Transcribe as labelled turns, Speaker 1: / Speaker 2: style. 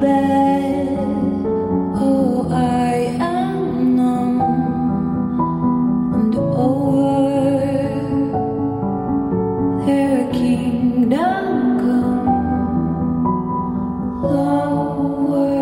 Speaker 1: bed. Oh, I am numb and over. Their kingdom come lower.